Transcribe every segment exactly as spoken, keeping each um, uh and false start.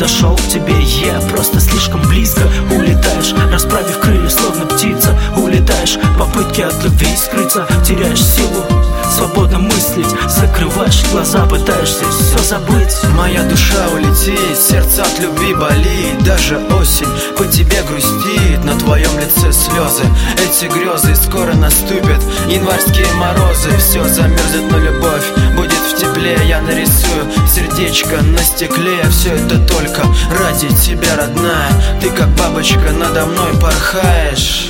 подошел к тебе, я просто слишком близко. Улетаешь, расправив крылья, словно птица. Улетаешь, попытки от любви скрыться. Теряешь силу, свободно мыслить. Закрываешь глаза, пытаешься все забыть. Моя душа улетит, сердце от любви болит. Даже осень по тебе грустит, на твоем лице слезы. Эти грезы скоро наступят, январские морозы. Все замерзнет, но любовь будет в тепле. Я нарисую сердечко на стекле. Все это только ради тебя, родная. Ты как бабочка надо мной порхаешь.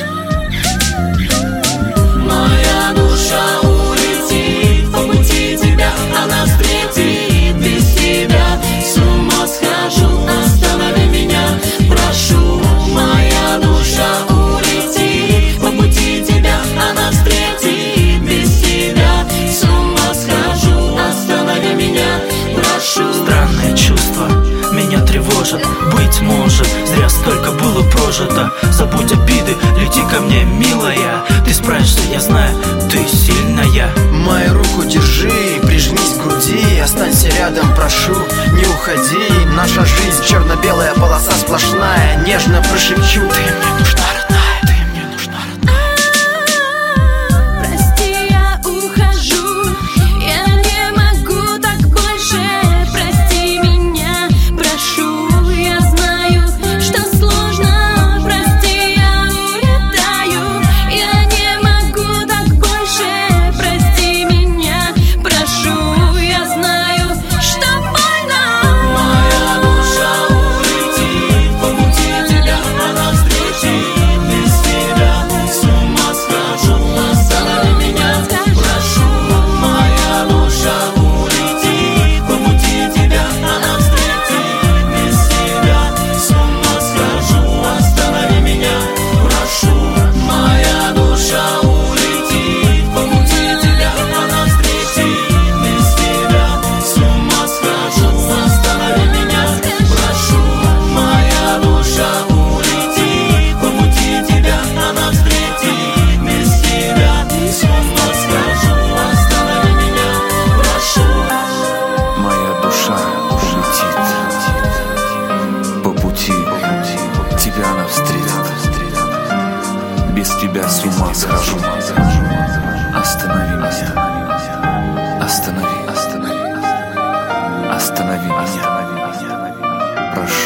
Моя душа улетит по пути тебя, она встретит без тебя. С ума схожу, останови меня, прошу. Моя душа улетит по пути тебя, она встретит без тебя. С ума схожу, останови меня, прошу. Странное чувство меня тревожит. Быть может, зря столько было прожито. Забудь обиды, лети ко мне, милая. Ты справишься, я знаю, ты сильная. Мою руку держи, прижмись к груди. Останься рядом, прошу, не уходи. Наша жизнь черно-белая полоса сплошная. Нежно прошепчу: ты мне нужна, родная, ты мне нужна, родная. Прости, я ухожу, я не могу так больше. Прости меня, прошу, я знаю, что сложно. Прости, я улетаю, я не могу так больше. Прости меня, прошу, я знаю, что больно. Моя душа улетит по пути тебя, она встретит без тебя. С ума схожу, останови меня, прошу. Моя душа улетит по пути тебя, она встретит без тебя. С ума схожу, останови меня, прошу. Моя душа улетит по пути тебя, она встретит без тебя. С ума схожу, останови меня, прошу. Моя душа улетит по пути тебя, она встретит без тебя. С ума схожу, останови меня, прошу. Моя душа улетит по пути тебя она встретит. Без тебя с ума схожу. Останови меня, останови, останови, останови меня, прошу.